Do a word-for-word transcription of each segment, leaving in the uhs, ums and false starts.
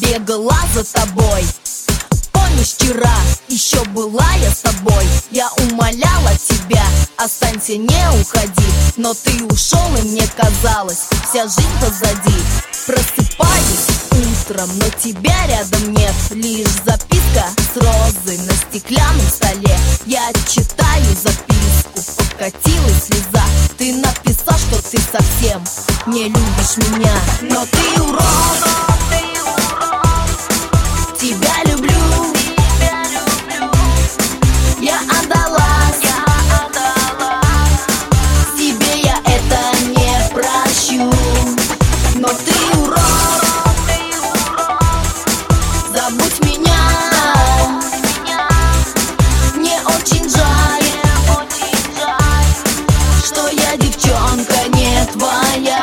бегала за тобой. Помнишь, вчера еще была я с тобой? Я умоляла тебя, останься, не уходи. Но ты ушел, и мне казалось, вся жизнь позади. Просыпаюсь утром, но тебя рядом нет. Лишь записка с розой на стеклянном столе. Я читаю записку, покатилась слеза. Ты написал, что ты совсем не любишь меня. Но ты урод, тебя люблю. Я отдалась, себе я это не прощу. Но ты урод, забудь меня. Мне очень жаль, что я девчонка не твоя.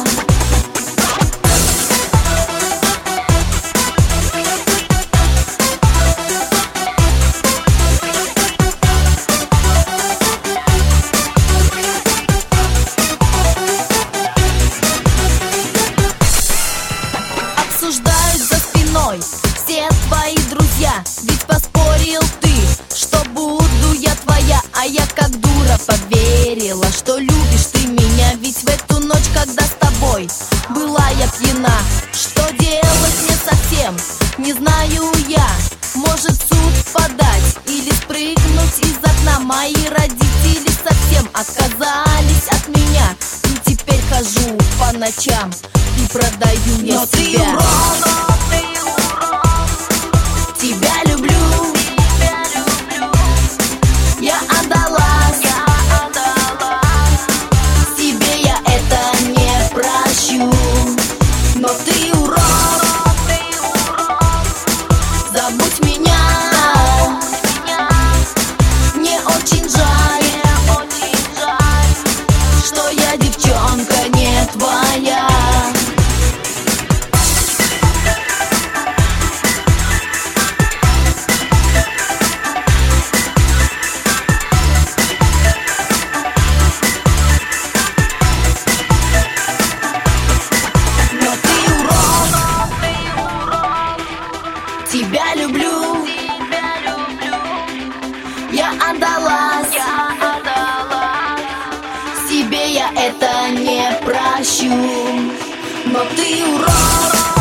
Обсуждают за спиной все твои друзья. Ведь поспорил ты, что буду я твоя. А я как дура поверила, что любишь ты меня. Ведь в эту ночь, когда с тобой была я пьяна. Что делать мне совсем не знаю я. Может, в суд подать или спрыгнуть из окна. Мои родители совсем отказались от меня. И теперь хожу по ночам и продаю я. Но себя. Ты урод, тебя люблю. Я отдалась, себе я это не прощу. Но ты урод, забудь меня. Мне очень жаль, что я девчонка не твоя. Тебя люблю, я отдалась, себе я это не прощу. Но ты урод.